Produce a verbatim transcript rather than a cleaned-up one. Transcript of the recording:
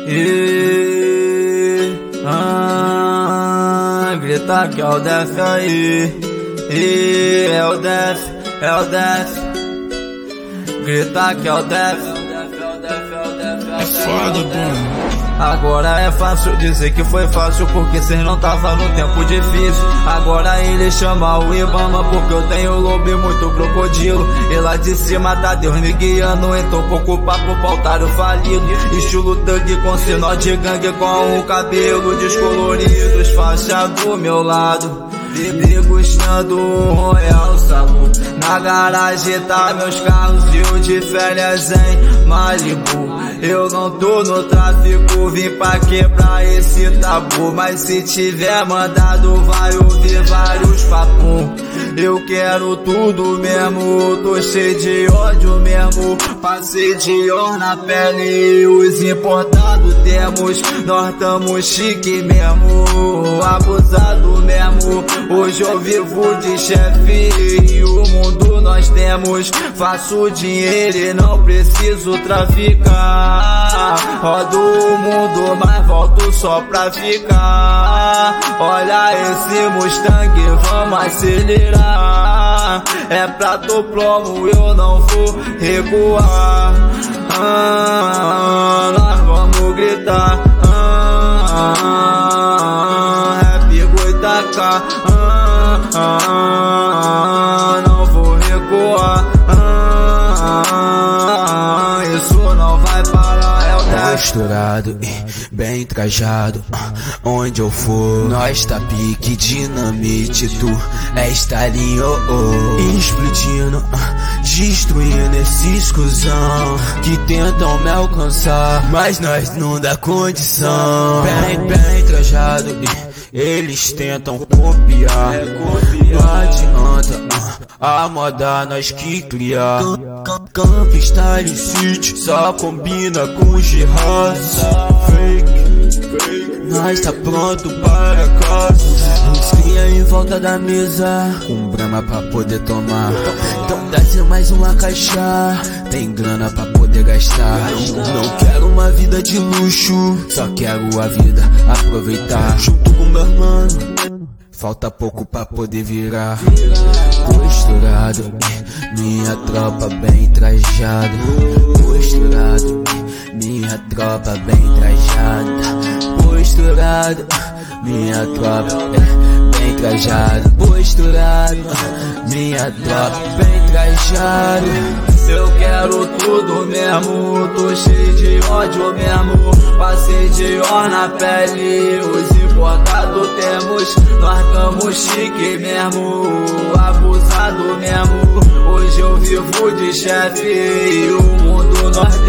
E, ah, grita que é o Def aí. E, é o Def, é o Def. Grita que é o Def. É foda, bom. Agora é fácil dizer que foi fácil, porque cês não tava no tempo difícil. Agora ele chama o Ibama, porque eu tenho lobo e muito crocodilo. E lá de cima tá Deus me guiando, então pouco papo pautário falido. Estilo thug com sinal de gangue, com o cabelo descolorido. Os faixa do meu lado, degustando um Royal Sabu. Na garagem tá meus carros e eu de férias em Malibu. Eu não tô no tráfico, vim pra quebrar esse tabu. Mas se tiver mandado vai ouvir vários papum. Eu quero tudo mesmo, tô cheio de ódio mesmo. Passei de or na pele, os importados temos. Nós tamo chique mesmo, abusado mesmo. Hoje eu vivo de chefe e o mundo nós temos. Faço dinheiro e não preciso traficar. Rodo o mundo, mas volto só pra ficar. Olha esse Mustang, vamos acelerar. É pra tu plomo, eu não vou recuar. Ah, nós vamos gritar. Ah, rap Goitacá. Ah, ah, não vou recuar. Ah, isso não vai parar, é o Def. Misturado e bem trajado, onde eu for, nós tá pique dinamite, tu é estalinho, oh, oh. Explodindo, destruindo esses cuzão que tentam me alcançar, mas nós não dá condição. Bem, bem trajado e eles tentam copiar, não adianta, a moda nós que criar. Camp Style City só combina com G-House. Fake, nós tá pronto para casa. Uns cria em volta da mesa, um Brahma pra poder tomar. Então desce mais uma caixa, tem grana pra poder gastar. Não quero uma vida de luxo, só quero a vida aproveitar. Junto com meu mano, falta pouco pra poder virar. Posturado, minha tropa bem trajada. Posturado, minha tropa bem trajada. Posturado, minha tropa bem trajada. Posturado, minha tropa bem trajada. Eu quero tudo mesmo, tô cheio de ódio mesmo. Passei de or na pele, os importados temos. Nós tamo chique mesmo, abusado mesmo. Hoje eu vivo de chefe e o mundo nós